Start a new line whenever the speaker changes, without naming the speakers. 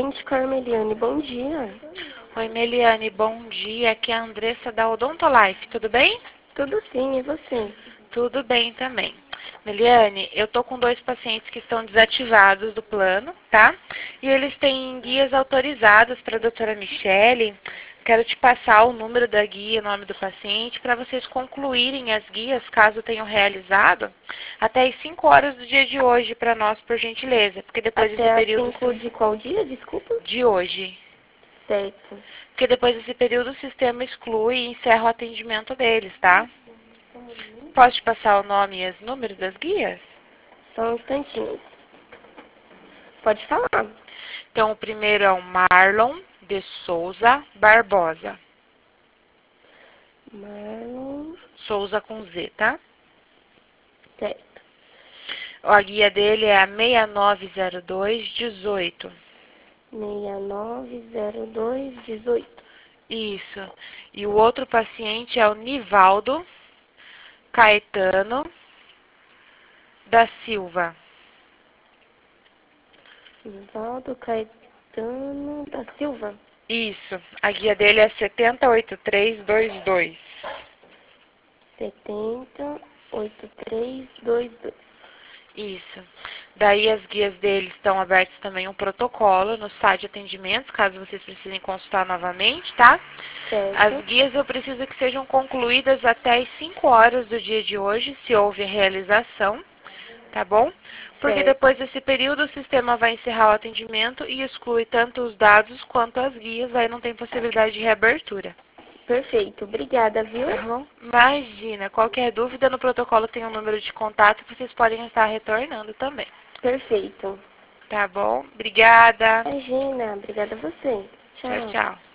paciente Carmeliane, bom dia.
Oi, Meliane, bom dia. Aqui é a Andressa da Odontolife, tudo bem?
Tudo sim, e você?
Tudo bem também. Meliane, eu tô com 2 pacientes que estão desativados do plano, tá? E eles têm guias autorizadas para a doutora Michele. Quero te passar o número da guia, o nome do paciente, para vocês concluírem as guias, caso tenham realizado, até as 5 horas do dia de hoje para nós, por gentileza. Porque depois desse
Até às
período
5 de qual dia, desculpa?
de hoje.
Certo.
Porque depois desse período o sistema exclui e encerra o atendimento deles, tá? Posso te passar o nome e os números das guias?
Só um instantinho. Pode falar.
Então, o primeiro é o Marlon de Souza Barbosa.
Marlon,
Souza com Z, tá?
certo.
A guia dele é a 690218.
690218.
Isso. E o outro paciente é o Nivaldo Caetano da Silva.
Nivaldo Caetano da Silva.
Isso. A guia dele é 708322.
708322.
Isso. Daí as guias deles estão abertas também um protocolo no site de atendimentos, caso vocês precisem consultar novamente, tá? As
Certo.
guias eu preciso que sejam concluídas até as 5 horas do dia de hoje, se houve realização, tá bom? Porque
Certo.
depois desse período o sistema vai encerrar o atendimento e exclui tanto os dados quanto as guias, aí não tem possibilidade de reabertura.
Perfeito. Obrigada, viu?
Tá bom? Imagina, qualquer dúvida no protocolo tem um número de contato que vocês podem estar retornando também.
Perfeito.
Tá bom? Obrigada.
Imagina. Obrigada a você.
Tchau,
Tchau.
tchau.